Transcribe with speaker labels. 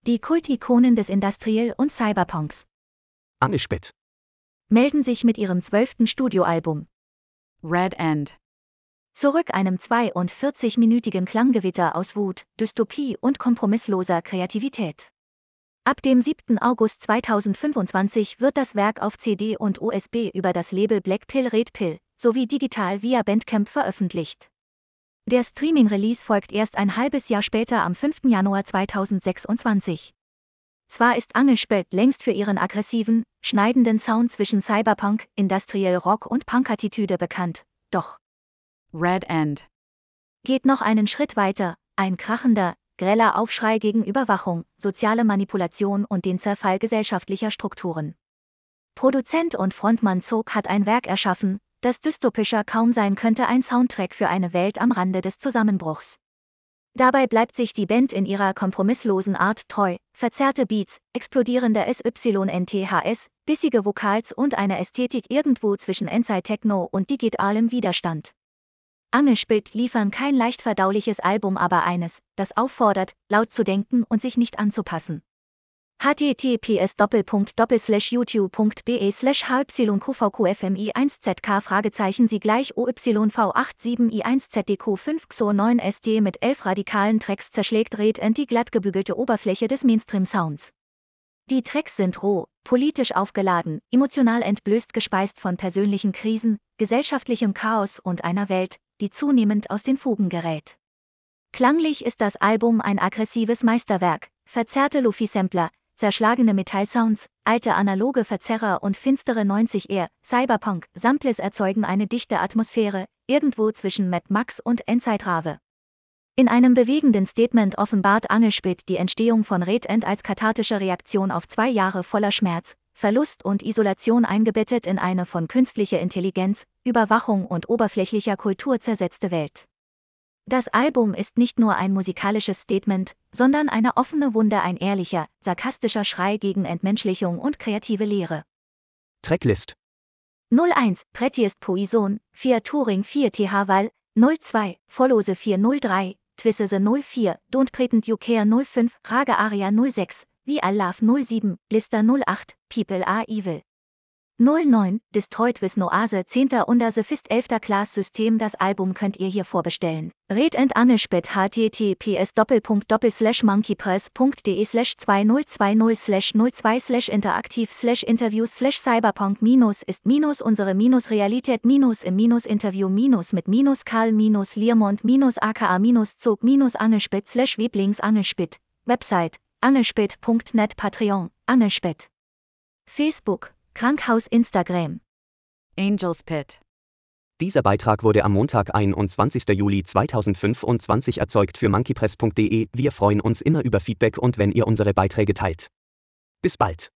Speaker 1: Die Kultikonen des Industrial- und Cyberpunks
Speaker 2: Ange-Spitt
Speaker 1: melden sich mit ihrem 12. Studioalbum
Speaker 3: Red End
Speaker 1: zurück, einem 42-minütigen Klanggewitter aus Wut, Dystopie und kompromissloser Kreativität. Ab dem 7. August 2025 wird das Werk auf CD und USB über das Label Black Pill Red Pill sowie digital via Bandcamp veröffentlicht. Der Streaming-Release folgt erst ein halbes Jahr später am 5. Januar 2026. Zwar ist Ange-Spitt längst für ihren aggressiven, schneidenden Sound zwischen Cyberpunk, Industrial Rock und Punk-Attitüde bekannt, doch
Speaker 3: Red End
Speaker 1: geht noch einen Schritt weiter, ein krachender, greller Aufschrei gegen Überwachung, soziale Manipulation und den Zerfall gesellschaftlicher Strukturen. Produzent und Frontmann Zog hat ein Werk erschaffen, das dystopischer kaum sein könnte, ein Soundtrack für eine Welt am Rande des Zusammenbruchs. Dabei bleibt sich die Band in ihrer kompromisslosen Art treu, verzerrte Beats, explodierende SYNTHS, bissige Vocals und eine Ästhetik irgendwo zwischen Endzeit-Techno und digitalem Widerstand. Ange-Spitt liefern kein leicht verdauliches Album, aber eines, das auffordert, laut zu denken und sich nicht anzupassen. https://youtube.be/hypsilon-QVQFMI1ZK-OYV87i1ZDQ5XO9SD mit 11 radikalen Tracks zerschlägt Red End die glatt gebügelte Oberfläche des Mainstream-Sounds. Die Tracks sind roh, politisch aufgeladen, emotional entblößt, gespeist von persönlichen Krisen, gesellschaftlichem Chaos und einer Welt, die zunehmend aus den Fugen gerät. Klanglich ist das Album ein aggressives Meisterwerk, verzerrte Lo-Fi-Sampler, zerschlagene Metallsounds, alte analoge Verzerrer und finstere 90er Cyberpunk-Samples erzeugen eine dichte Atmosphäre, irgendwo zwischen Mad Max und Endzeitrave. In einem bewegenden Statement offenbart Ange-Spitt die Entstehung von Red End als kathartische Reaktion auf 2 Jahre voller Schmerz, Verlust und Isolation, eingebettet in eine von künstlicher Intelligenz, Überwachung und oberflächlicher Kultur zersetzte Welt. Das Album ist nicht nur ein musikalisches Statement, sondern eine offene Wunde, ein ehrlicher, sarkastischer Schrei gegen Entmenschlichung und kreative Leere.
Speaker 2: Tracklist
Speaker 1: 01, Prettiest Poison, 4 Touring 4 TH Wall, 02, Follose 403, Twissese 04, Don't Pretend You Care 05, Rage Aria 06, We All Love 07, Lister 08, People Are Evil 09, Destroyed with Noase 10. Under the Fist 11. Class System. Das Album könnt ihr hier vorbestellen. Red End Ange-Spitt https://monkeypress.de/2020/02/interaktiv/interviews/cyberpunk- ist unsere Realität im Interview mit Karl Liermont aka Zog Ange-Spitt /Weblings Ange-Spitt Website angespitt.net Patreon Ange-Spitt Facebook Krankhaus Instagram
Speaker 3: Angel's Pit.
Speaker 2: Dieser Beitrag wurde am Montag, 21. Juli 2025 erzeugt für monkeypress.de. Wir freuen uns immer über Feedback und wenn ihr unsere Beiträge teilt. Bis bald.